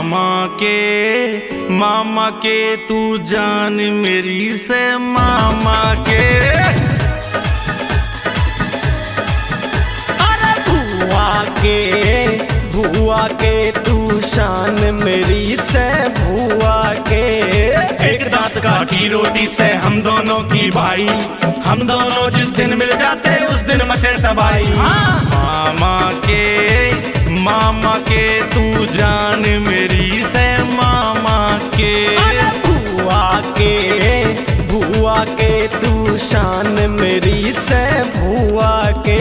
मामा के तू जान मेरी से मामा के। अरे भुआ के तू शान मेरी से भुआ के। एक दांत काटी रोटी से हम दोनों की भाई, हम दोनों जिस दिन मिल जाते उस दिन मचे तबाही। मामा के तू जान मेरी से मामा के। अरे भुआ के तू शान मेरी से भुआ के।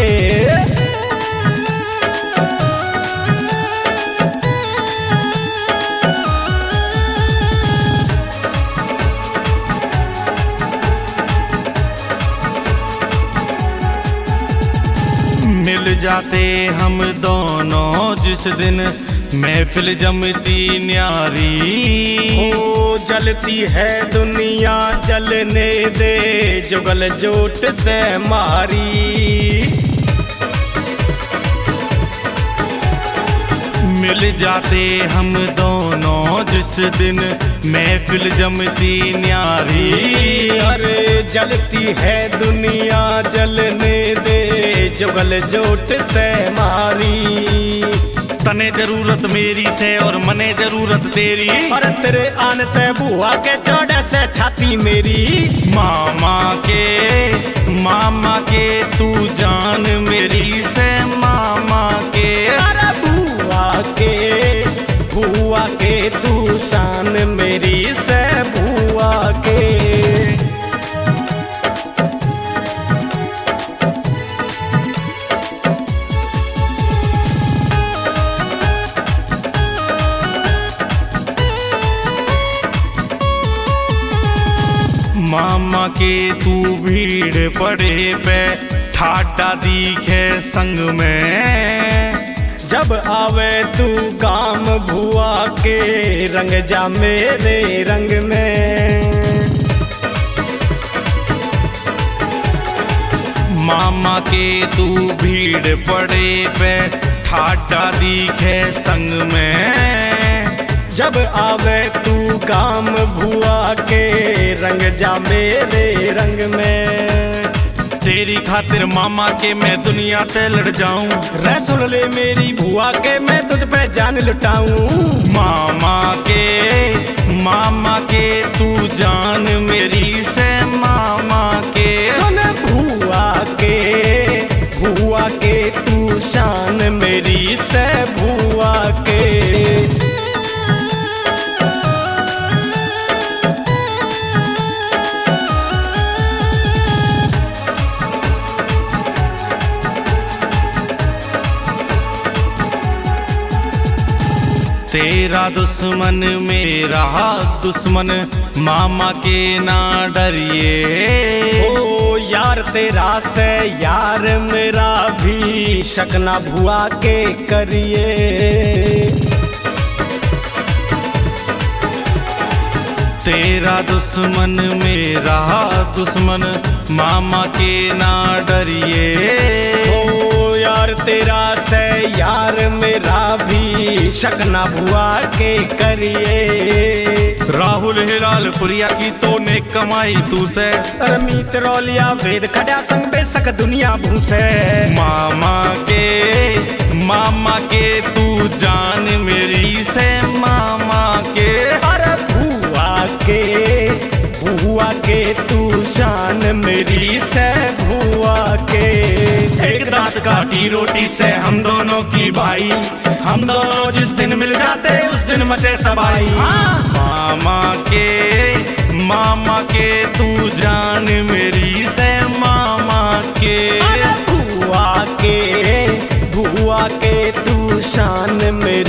मिल जाते हम दोनों जिस दिन महफिल जमती न्यारी। ओ जलती है दुनिया जलने दे जुगल जोट से मारी। मिल जाते हम दोनों जिस दिन महफिल जमती न्यारी। अरे जलती है दुनिया जलने दे जुगल जोट से मारी। तने जरूरत मेरी से और मने जरूरत तेरी। और तेरे आनते बुआ के चौड़े से छाती मेरी। मामा के तू जान मेरी से मामा के। अरे भुआ के तू शान मेरी से भुआ के। मामा के तू भीड़ पड़े पे ठाटा दिखे संग में। जब आवे तू काम भुआ के रंग जा मेरे रंग में। मामा के तू भीड़ पड़े पे ठाटा दिखे संग में। जब आवे तू काम भुआ के रंग जा मेरे रंग में। तेरी खातिर मामा के मैं दुनिया ते लड़ जाऊं। रे सुन ले मेरी भुआ के मैं तुझ पे जान लुटाऊं। मामा के तू जान मेरी से मामा के। सुन भुआ के तू शान मेरी से भुआ के। तेरा दुश्मन मेरा दुश्मन मामा के ना डरिए। ओ यार तेरा से यार मेरा भी शक ना भुआ के करिए। तेरा दुश्मन मेरा दुश्मन मामा के ना डरिए। ओ यार तेरा से यार मेरा भी शक ना भुआ के करिए। राहुल हिलाल पुरिया की तो ने कमाई तू से। रमीत रौलिया वेद खड़ा संग बेसक दुनिया भूसे। मामा के तू जान मेरी से मामा के। अरे भुआ के तू शान मेरी से भुआ के। एक दांत काटी रोटी से हम दोनों की भाई, हम दोनों जिस दिन मिल जाते उस दिन मचे तबाही। मामा के तू जान मेरी से मामा के। भुआ के तू शान मेरी